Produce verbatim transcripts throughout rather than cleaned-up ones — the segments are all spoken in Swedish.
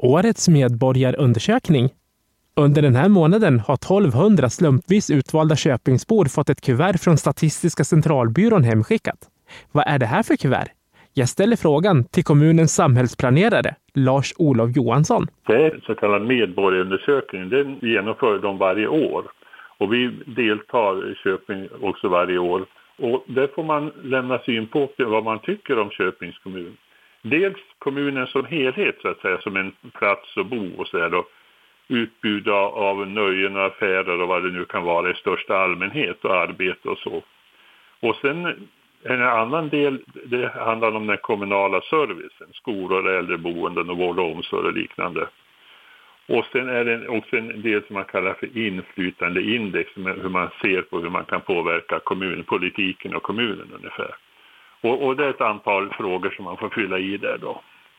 årets medborgarundersökning. Under den här månaden har tolvhundra slumpvis utvalda Köpingsbor fått ett kuvert från Statistiska centralbyrån hemskickat. Vad är det här för kuvert? Jag ställer frågan till kommunens samhällsplanerare, Lars-Olof Johansson. Det är en så kallad medborgarundersökning. Den genomför de varje år. Och vi deltar i Köping också varje år. Och där får man lämna synpunkter vad man tycker om Köpings kommun. Dels kommunen som helhet så att säga, som en plats att bo och så här då. Utbud av nöjen och affärer och vad det nu kan vara i största allmänhet och arbete och så. Och sen en annan del, det handlar om den kommunala servicen, skolor, äldreboenden och vård och omsorg och liknande. Och sen är det också en del som man kallar för inflytandeindex, hur man ser på hur man kan påverka kommunpolitiken och kommunen ungefär. Och, och det är ett antal frågor som man får fylla i där då.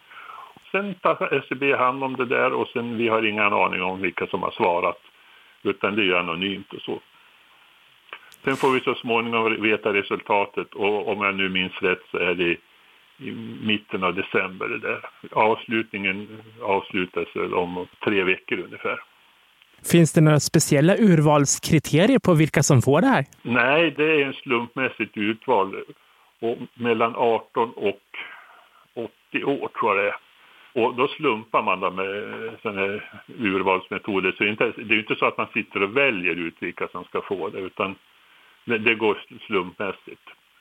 Sen tar S C B hand om det där och sen vi har ingen aning om vilka som har svarat, utan det är anonymt och så. Sen får vi så småningom veta resultatet och om jag nu minns rätt så är det i mitten av december det där. Avslutningen avslutas om tre veckor ungefär. Finns det några speciella urvalskriterier på vilka som får det här? Nej, det är en slumpmässigt urval och mellan arton och åttio år tror jag det är. Och då slumpar man då med sådana här urvalsmetoder. Så det är inte, det är inte så att man sitter och väljer ut vilka som ska få det, utan det, det går slumpmässigt.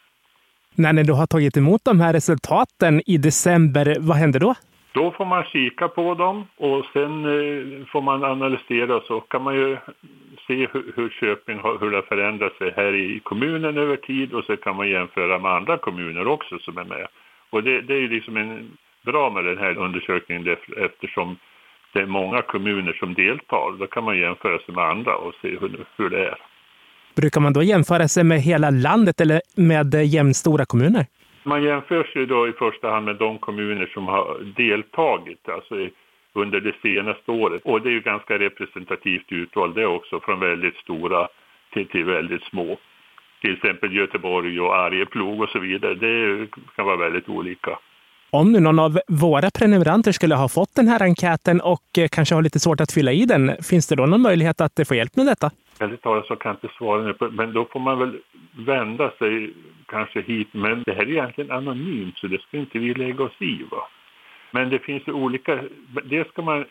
När ni då har tagit emot de här resultaten i december, vad händer då? Då får man kika på dem och sen eh, får man analysera, så kan man ju se hur, hur Köping har, hur det har förändrat sig här i kommunen över tid, och så kan man jämföra med andra kommuner också som är med. Och det, det är ju liksom en bra med den här undersökningen eftersom det är många kommuner som deltar. Då kan man jämföra sig med andra och se hur, hur det är. Brukar man då jämföra sig med hela landet eller med jämnstora kommuner? Man jämför sig då i första hand med de kommuner som har deltagit alltså under det senaste året. Och det är ju ganska representativt utval det också, från väldigt stora till, till väldigt små. Till exempel Göteborg och Arjeplog och så vidare. Det kan vara väldigt olika. Om nu någon av våra prenumeranter skulle ha fått den här enkäten och kanske har lite svårt att fylla i den, finns det då någon möjlighet att få hjälp med detta? Väldigt talat så kan jag inte svara nu, men då får man väl vända sig kanske hit. Men det här är egentligen anonymt, så det ska inte vi lägga oss i, va? Men det finns ju olika, det ska man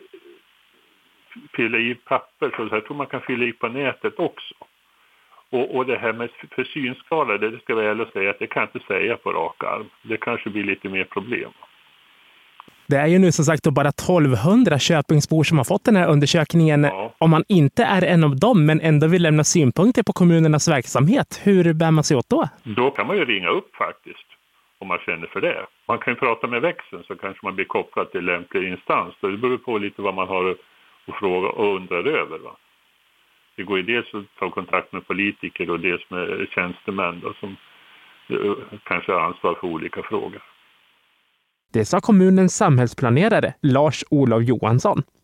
fylla i papper, så jag tror man kan fylla i på nätet också. Och, och det här med för synskala, det ska jag väl säga att det kan jag inte säga på rak arm. Det kanske blir lite mer problem. Det är ju nu som sagt då bara tolvhundra Köpingsbor som har fått den här undersökningen. Ja. Om man inte är en av dem men ändå vill lämna synpunkter på kommunernas verksamhet, hur bär man sig åt då? Då kan man ju ringa upp faktiskt, om man känner för det. Man kan ju prata med växeln, så kanske man blir kopplad till lämplig instans. Så det beror på lite vad man har att fråga och undra över, va? Det går ju dels att ta kontakt med politiker och dels med tjänstemän då, som kanske har ansvar för olika frågor. Det sa kommunens samhällsplanerare Lars-Olof Johansson.